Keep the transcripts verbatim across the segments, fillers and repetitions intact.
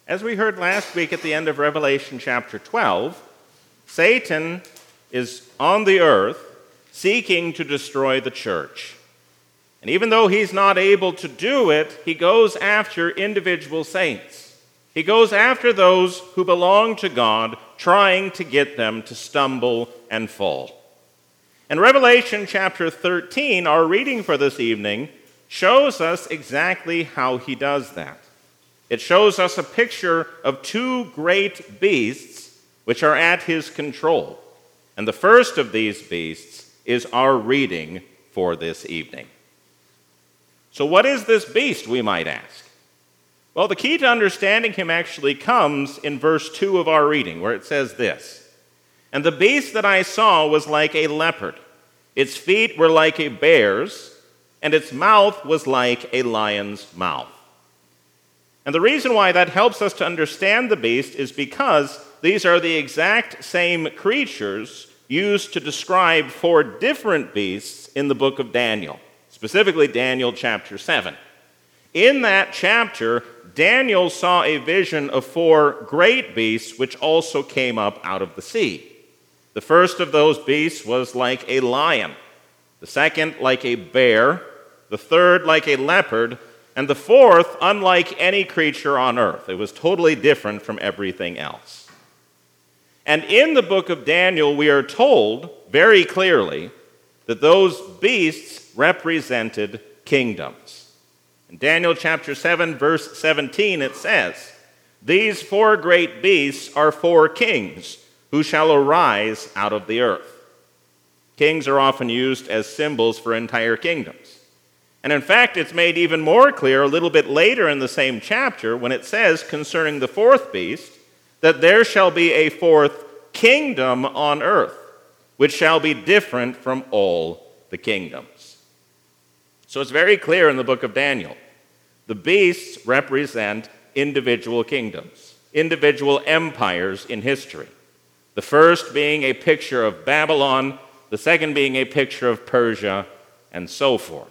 As we heard last week at the end of Revelation chapter twelve, Satan is on the earth seeking to destroy the church. And even though he's not able to do it, he goes after individual saints. He goes after those who belong to God, trying to get them to stumble and fall. And Revelation chapter thirteen, our reading for this evening, shows us exactly how he does that. It shows us a picture of two great beasts which are at his control. And the first of these beasts is our reading for this evening. So what is this beast, we might ask? Well, the key to understanding him actually comes in verse two of our reading, where it says this: "And the beast that I saw was like a leopard. Its feet were like a bear's, and its mouth was like a lion's mouth." And the reason why that helps us to understand the beast is because these are the exact same creatures used to describe four different beasts in the book of Daniel, specifically Daniel chapter seven. In that chapter, Daniel saw a vision of four great beasts which also came up out of the sea. The first of those beasts was like a lion, the second like a bear, the third like a leopard, and the fourth unlike any creature on earth. It was totally different from everything else. And in the book of Daniel, we are told very clearly that those beasts represented kingdoms. In Daniel chapter seven, verse seventeen, it says, "These four great beasts are four kings who shall arise out of the earth." Kings are often used as symbols for entire kingdoms. And in fact, it's made even more clear a little bit later in the same chapter when it says concerning the fourth beast that there shall be a fourth kingdom on earth, which shall be different from all the kingdoms. So it's very clear in the book of Daniel. The beasts represent individual kingdoms, individual empires in history. The first being a picture of Babylon, the second being a picture of Persia, and so forth.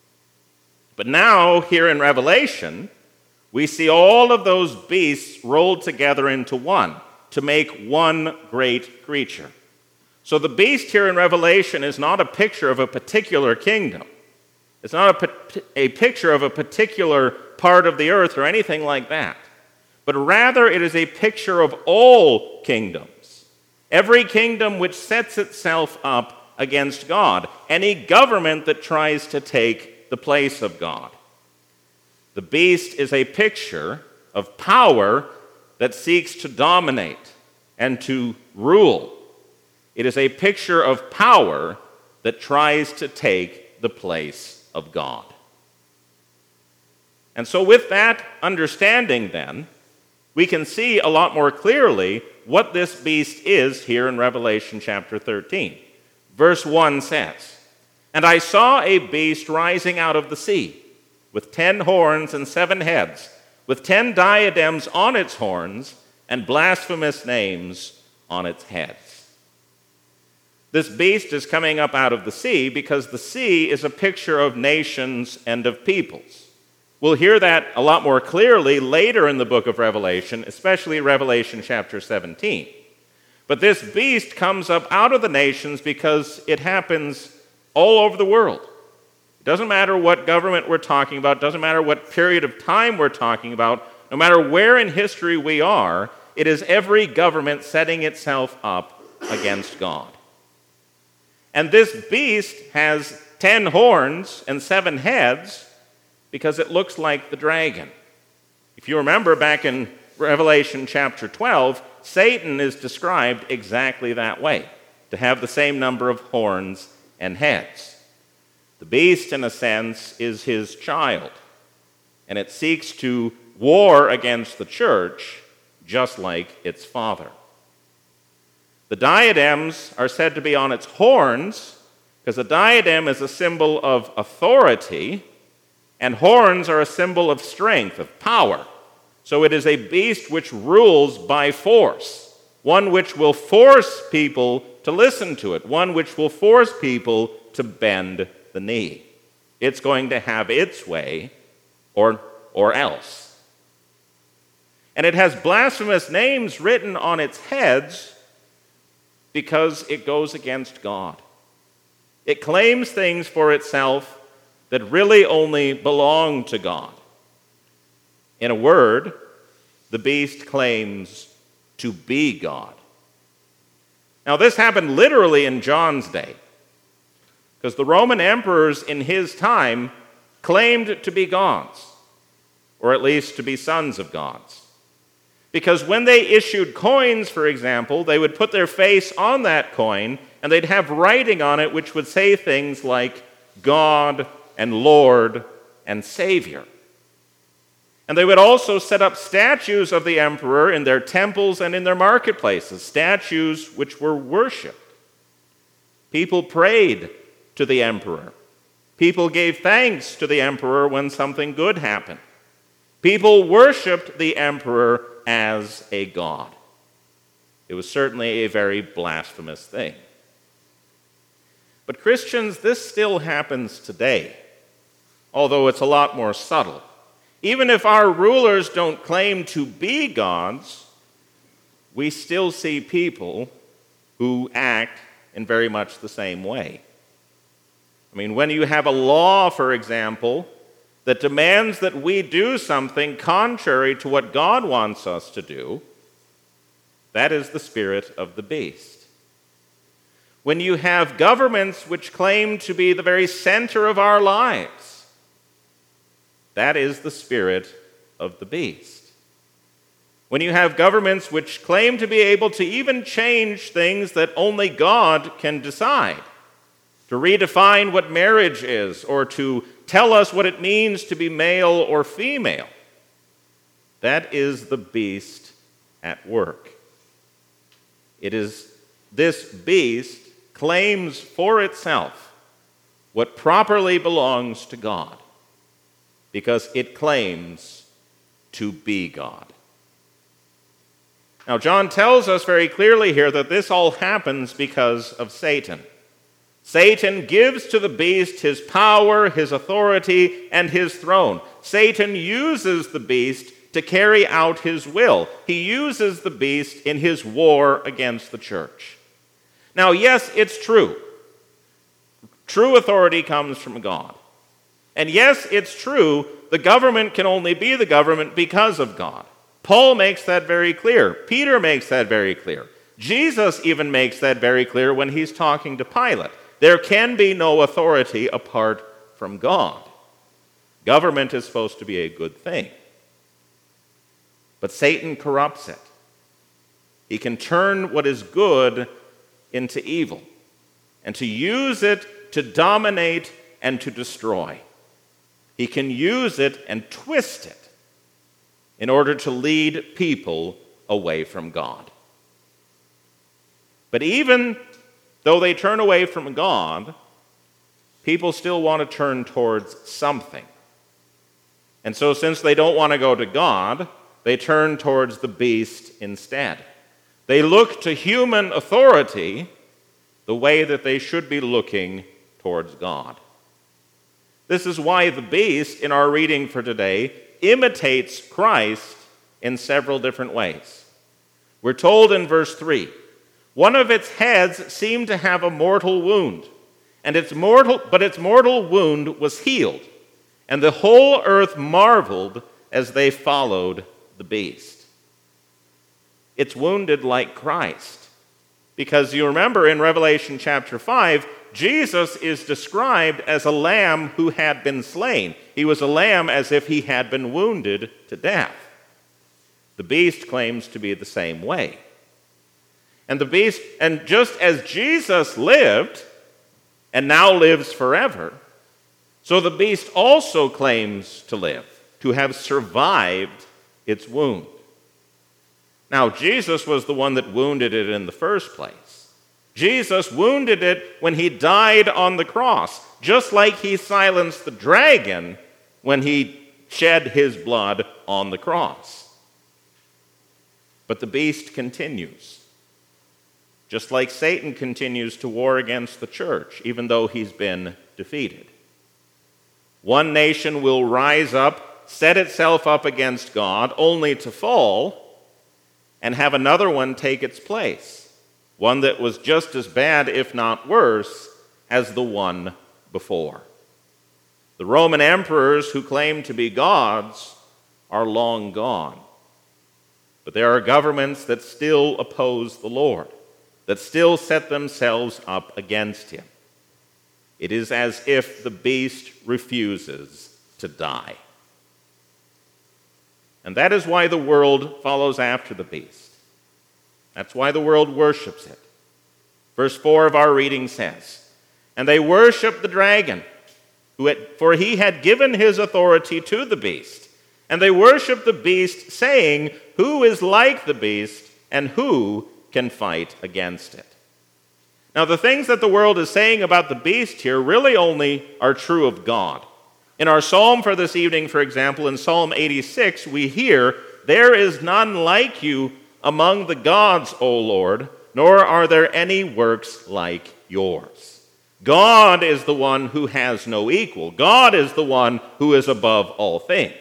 But now, here in Revelation, we see all of those beasts rolled together into one to make one great creature. So the beast here in Revelation is not a picture of a particular kingdom. It's not a, a picture of a particular part of the earth or anything like that. But rather, it is a picture of all kingdoms. Every kingdom which sets itself up against God. Any government that tries to take the place of God. The beast is a picture of power that seeks to dominate and to rule. It is a picture of power that tries to take the place of God. And so with that understanding then, we can see a lot more clearly what this beast is here in Revelation chapter thirteen. Verse one says, "And I saw a beast rising out of the sea, with ten horns and seven heads, with ten diadems on its horns, and blasphemous names on its heads." This beast is coming up out of the sea because the sea is a picture of nations and of peoples. We'll hear that a lot more clearly later in the book of Revelation, especially Revelation chapter seventeen. But this beast comes up out of the nations because it happens all over the world. It doesn't matter what government we're talking about, it doesn't matter what period of time we're talking about, no matter where in history we are, it is every government setting itself up against God. And this beast has ten horns and seven heads because it looks like the dragon. If you remember back in Revelation chapter twelve, Satan is described exactly that way, to have the same number of horns and heads. The beast, in a sense, is his child, and it seeks to war against the church just like its father. The diadems are said to be on its horns because a diadem is a symbol of authority, and horns are a symbol of strength, of power. So it is a beast which rules by force, one which will force people to listen to it, one which will force people to bend the knee. It's going to have its way or, or else. And it has blasphemous names written on its heads because it goes against God. It claims things for itself that really only belong to God. In a word, the beast claims to be God. Now, this happened literally in John's day, because the Roman emperors in his time claimed to be gods, or at least to be sons of gods. Because when they issued coins, for example, they would put their face on that coin, and they'd have writing on it which would say things like God and Lord and Savior. And they would also set up statues of the emperor in their temples and in their marketplaces, statues which were worshipped. People prayed to the emperor. People gave thanks to the emperor when something good happened. People worshipped the emperor as a god. It was certainly a very blasphemous thing. But Christians, this still happens today, although it's a lot more subtle. Even if our rulers don't claim to be gods, we still see people who act in very much the same way. I mean, when you have a law, for example, that demands that we do something contrary to what God wants us to do, that is the spirit of the beast. When you have governments which claim to be the very center of our lives, that is the spirit of the beast. When you have governments which claim to be able to even change things that only God can decide, to redefine what marriage is, or to tell us what it means to be male or female, that is the beast at work. It is this beast claims for itself what properly belongs to God, because it claims to be God. Now, John tells us very clearly here that this all happens because of Satan. Satan gives to the beast his power, his authority, and his throne. Satan uses the beast to carry out his will. He uses the beast in his war against the church. Now, yes, it's true. True authority comes from God. And yes, it's true, the government can only be the government because of God. Paul makes that very clear. Peter makes that very clear. Jesus even makes that very clear when he's talking to Pilate. There can be no authority apart from God. Government is supposed to be a good thing. But Satan corrupts it. He can turn what is good into evil, and to use it to dominate and to destroy. He can use it and twist it in order to lead people away from God. But even though they turn away from God, people still want to turn towards something. And so since they don't want to go to God, they turn towards the beast instead. They look to human authority the way that they should be looking towards God. This is why the beast, in our reading for today, imitates Christ in several different ways. We're told in verse three, one of its heads seemed to have a mortal wound, and its mortal, but its mortal wound was healed, and the whole earth marveled as they followed the beast. It's wounded like Christ, because you remember in Revelation chapter five, Jesus is described as a lamb who had been slain. He was a lamb as if he had been wounded to death. The beast claims to be the same way. And the beast, and just as Jesus lived and now lives forever, so the beast also claims to live, to have survived its wound. Now, Jesus was the one that wounded it in the first place. Jesus wounded it when he died on the cross, just like he silenced the dragon when he shed his blood on the cross. But the beast continues. Just like Satan continues to war against the church, even though he's been defeated. One nation will rise up set itself up against God only to fall and have another one take its place, one that was just as bad, if not worse, as the one before. The Roman emperors who claim to be gods are long gone. But there are governments that still oppose the Lord, that still set themselves up against him. It is as if the beast refuses to die. And that is why the world follows after the beast. That's why the world worships it. Verse four of our reading says, "And they worship the dragon, who had, for he had given his authority to the beast. And they worship the beast, saying, 'Who is like the beast, and who can fight against it?'" Now, the things that the world is saying about the beast here really only are true of God. In our psalm for this evening, for example, in Psalm eighty-six, we hear, "There is none like you among the gods, O Lord, nor are there any works like yours." God is the one who has no equal. God is the one who is above all things.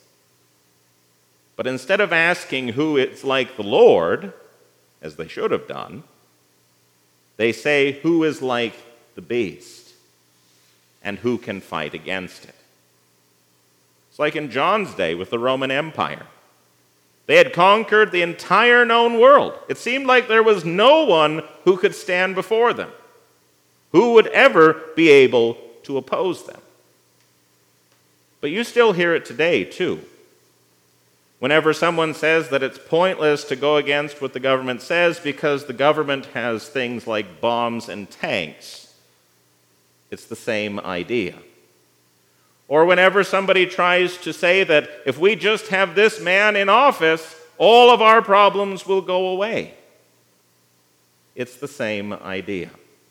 But instead of asking who is like the Lord, as they should have done, they say, "Who is like the beast, and who can fight against it?" It's like in John's day with the Roman Empire. They had conquered the entire known world. It seemed like there was no one who could stand before them, who would ever be able to oppose them. But you still hear it today, too. Whenever someone says that it's pointless to go against what the government says because the government has things like bombs and tanks, it's the same idea. Or whenever somebody tries to say that if we just have this man in office, all of our problems will go away, it's the same idea.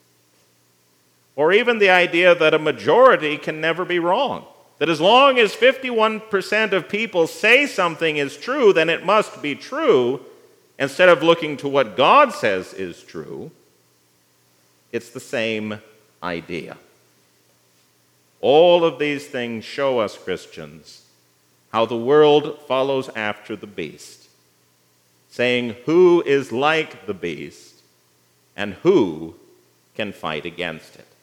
Or even the idea that a majority can never be wrong. That as long as fifty-one percent of people say something is true, then it must be true, instead of looking to what God says is true. It's the same idea. All of these things show us, Christians, how the world follows after the beast, saying, "Who is like the beast, and who can fight against it?"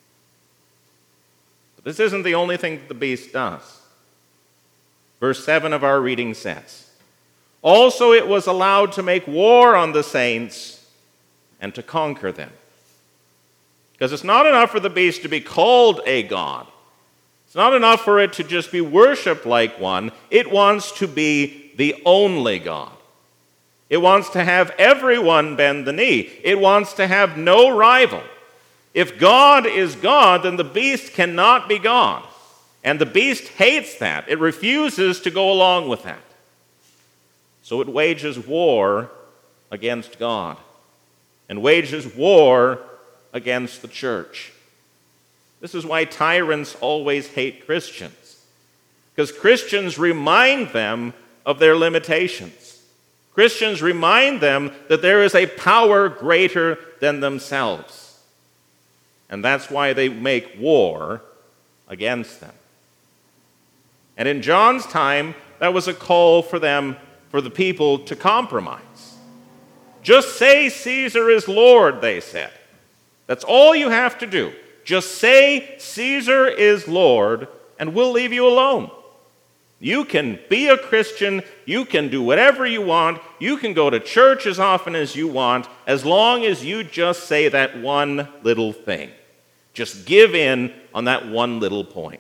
This isn't the only thing that the beast does. Verse seven of our reading says, "Also it was allowed to make war on the saints and to conquer them." Because it's not enough for the beast to be called a god. It's not enough for it to just be worshipped like one. It wants to be the only God. It wants to have everyone bend the knee. It wants to have no rival. If God is God, then the beast cannot be God. And the beast hates that. It refuses to go along with that. So it wages war against God and wages war against the church. This is why tyrants always hate Christians, because Christians remind them of their limitations. Christians remind them that there is a power greater than themselves. And that's why they make war against them. And in John's time, that was a call for them, for the people to compromise. Just say Caesar is Lord, they said. That's all you have to do. Just say Caesar is Lord, and we'll leave you alone. You can be a Christian, you can do whatever you want, you can go to church as often as you want, as long as you just say that one little thing. Just give in on that one little point.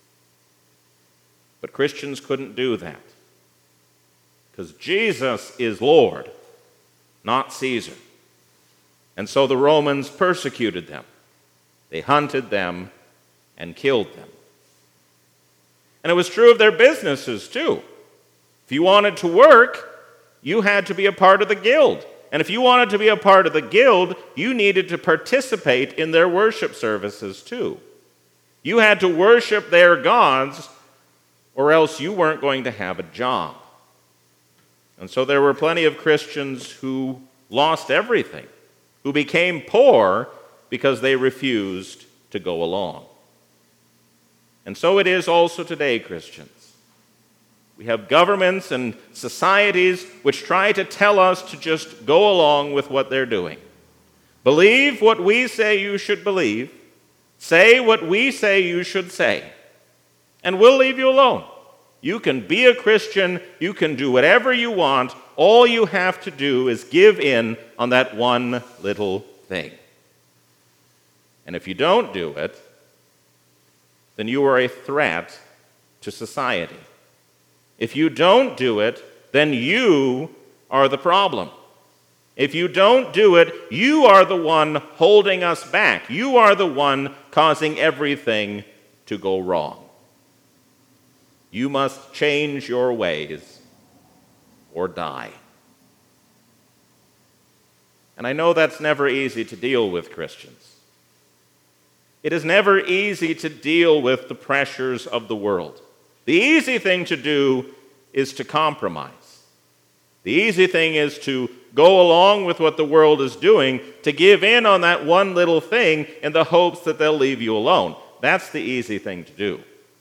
But Christians couldn't do that, because Jesus is Lord, not Caesar. And so the Romans persecuted them. They hunted them and killed them. And it was true of their businesses, too. If you wanted to work, you had to be a part of the guild. And if you wanted to be a part of the guild, you needed to participate in their worship services, too. You had to worship their gods, or else you weren't going to have a job. And so there were plenty of Christians who lost everything, who became poor because they refused to go along. And so it is also today, Christians. We have governments and societies which try to tell us to just go along with what they're doing. Believe what we say you should believe. Say what we say you should say. And we'll leave you alone. You can be a Christian. You can do whatever you want. All you have to do is give in on that one little thing. And if you don't do it, then you are a threat to society. If you don't do it, then you are the problem. If you don't do it, you are the one holding us back. You are the one causing everything to go wrong. You must change your ways or die. And I know that's never easy to deal with, Christians. It is never easy to deal with the pressures of the world. The easy thing to do is to compromise. The easy thing is to go along with what the world is doing, to give in on that one little thing in the hopes that they'll leave you alone. That's the easy thing to do.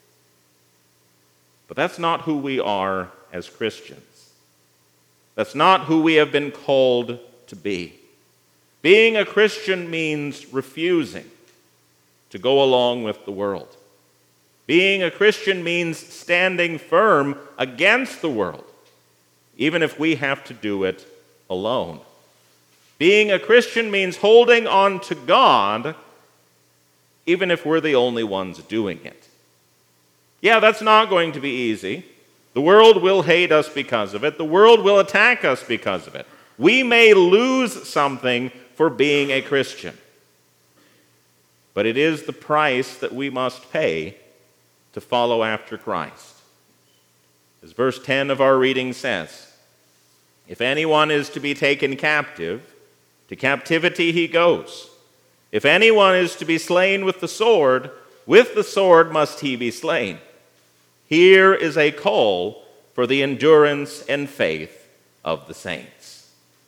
But that's not who we are as Christians. That's not who we have been called to be. Being a Christian means refusing to go along with the world. Being a Christian means standing firm against the world, even if we have to do it alone. Being a Christian means holding on to God, even if we're the only ones doing it. Yeah, that's not going to be easy. The world will hate us because of it. The world will attack us because of it. We may lose something for being a Christian. But it is the price that we must pay to follow after Christ. As verse ten of our reading says, if anyone is to be taken captive, to captivity he goes. If anyone is to be slain with the sword, with the sword must he be slain. Here is a call for the endurance and faith of the saints.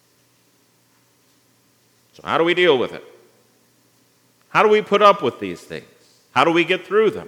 So how do we deal with it? How do we put up with these things? How do we get through them?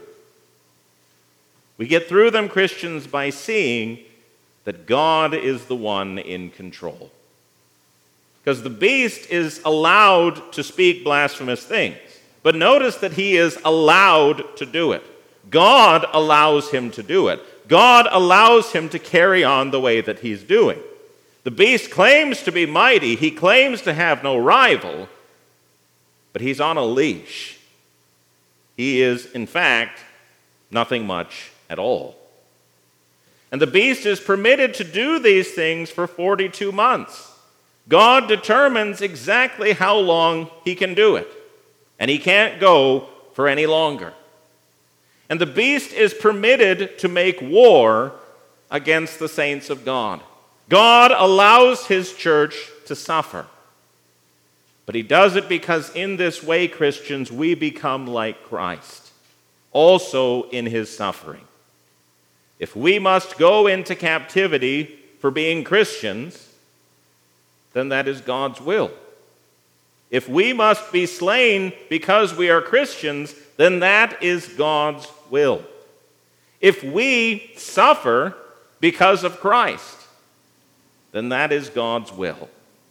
We get through them, Christians, by seeing that God is the one in control. Because the beast is allowed to speak blasphemous things. But notice that he is allowed to do it. God allows him to do it. God allows him to carry on the way that he's doing. The beast claims to be mighty. He claims to have no rival. But he's on a leash. He is, in fact, nothing much at all. And the beast is permitted to do these things for forty-two months. God determines exactly how long he can do it. And he can't go for any longer. And the beast is permitted to make war against the saints of God. God allows his church to suffer. But he does it because in this way, Christians, we become like Christ, also in his suffering. If we must go into captivity for being Christians, then that is God's will. If we must be slain because we are Christians, then that is God's will. If we suffer because of Christ, then that is God's will.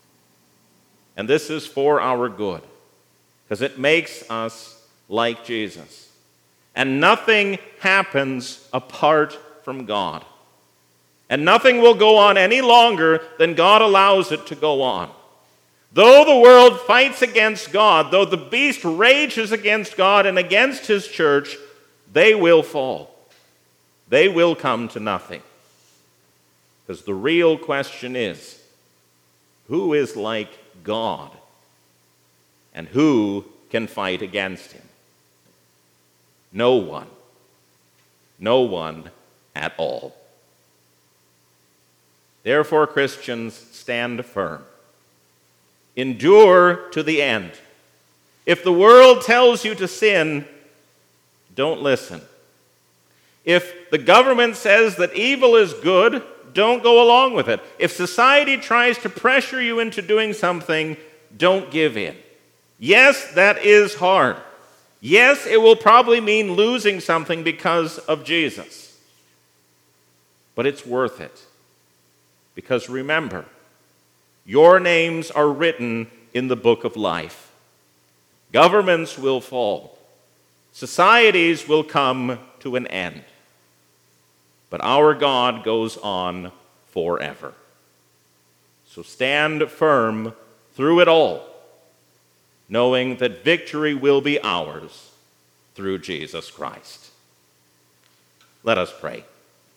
And this is for our good, because it makes us like Jesus. And nothing happens apart from God. And nothing will go on any longer than God allows it to go on. Though the world fights against God, though the beast rages against God and against his church, they will fall. They will come to nothing. Because the real question is, who is like God? And who can fight against him? No one. No one at all. Therefore, Christians, stand firm. Endure to the end. If the world tells you to sin, don't listen. If the government says that evil is good, don't go along with it. If society tries to pressure you into doing something, don't give in. Yes, that is hard. Yes, it will probably mean losing something because of Jesus. but it's worth it. Because remember, your names are written in the book of life. Governments will fall. Societies will come to an end. But our God goes on forever. So stand firm through it all, knowing that victory will be ours through Jesus Christ. Let us pray.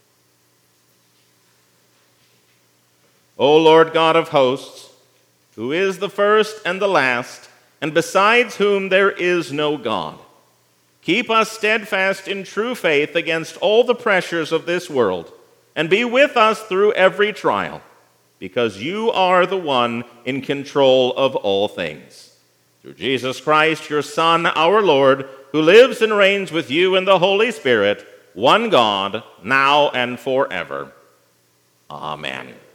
O Lord God of hosts, who is the first and the last, and besides whom there is no God, keep us steadfast in true faith against all the pressures of this world, and be with us through every trial, because you are the one in control of all things. Through Jesus Christ, your Son, our Lord, who lives and reigns with you in the Holy Spirit, one God, now and forever. Amen.